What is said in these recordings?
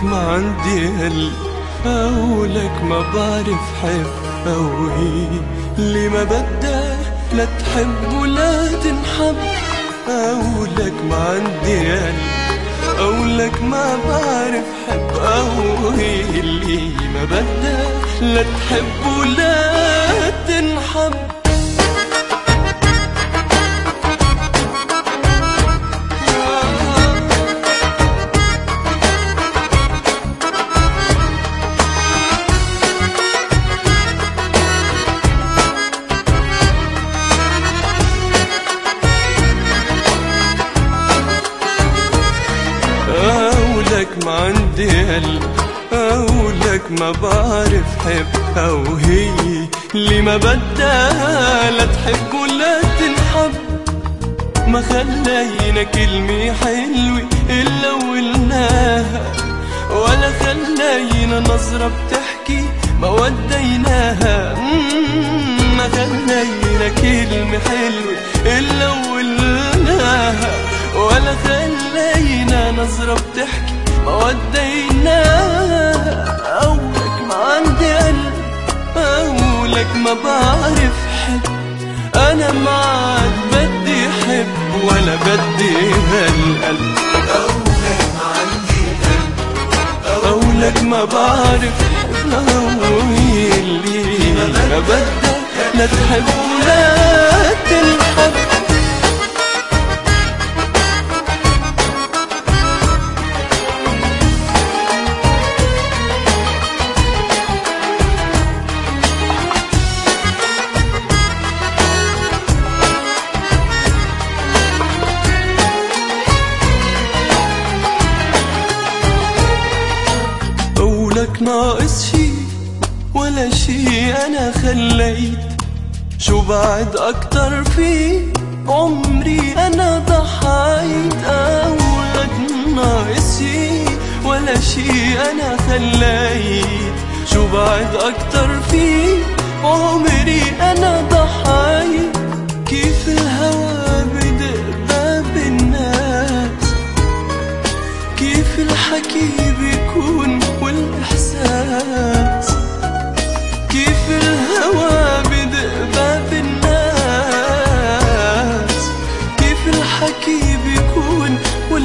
أقولك ما عندي قلب، أقولك ما بعرف حب، أو هي اللي ما بدها لا تحب ولا تنحب. أقولك ما عندي قلب، أقولك ما بعرف حب، أو هي اللي ما بدها لا تحب ولا تنحب. أقولك ما عندي قلب، أقولك ما بعرف حب، أو هي اللي ما بدها لا تحب ولا تنحب. ما خلينا كلمة حلوة إلا وقلناها، ولا خلينا نظرة بتحكي ما وديناها. ما خلينا كلمة حلوة إلا وقلناها، ولا خلينا نظرة بتحكي ما وديناها. أقولك ما عندي قلب، أقولك ما بعرف حب، أنا ما عاد بدي حب ولا بدي هالقلب. أقولك ما عندي قلب، أقولك ما بعرف حب، أقولي اللي ما بدها لا تحب ولا تنحب. أقولك ناقص شي ولا شي أنا خليت، شو بعد أكتر فيه عمري أنا ضحيت. أقولك ناقص شي ولا شي أنا خليت، شو بعد أكتر فيه عمري أنا ضحيت. كيف الهوى بدق باب الناس، كيف الحكي بيكون والإحساس، كيف الهوى بدق باب الناس، كيف الحكي بيكون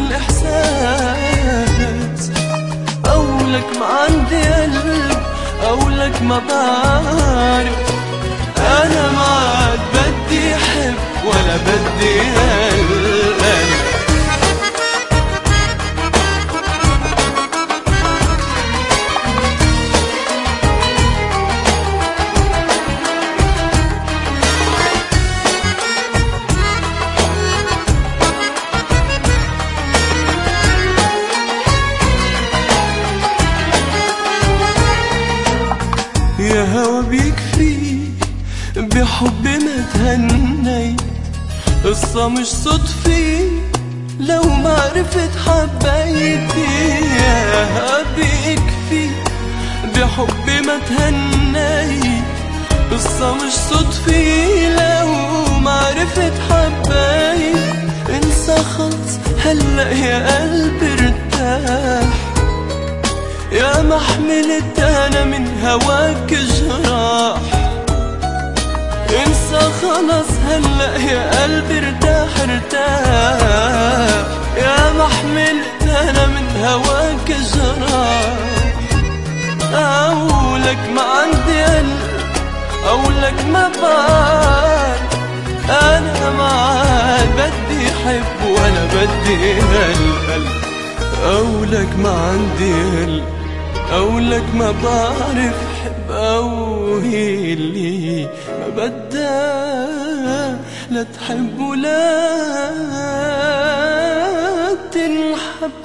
والإحساس. أقولك ما عندي قلب، أقولك ما بعرف، أنا ما عاد بدي حب ولا بدي هالقلب. يا هوا بيكفي بحبي ما تهنيت، قصة مش صدفة لو ما عرفت حبيتي. يا هوا بيكفي بحبي ما تهنيت، قصة مش صدفة لو ما عرفت حبيت. انسى خلص هلأ يا قلبي ارتاح، يا ما حملت أنا من هواك جراح. انسى خلص هلأ يا قلبي ارتاح ارتاح، يا ما حملت أنا من هواك جراح. أقولك ما عندي قلب، أقولك ما بعرف، أنا ما عاد بدي حب ولا بدي هالقلب. أقولك ما عندي قلب، أقولك ما بعرف حب، أو هي اللي ما بدها لا تحب ولا تنحب.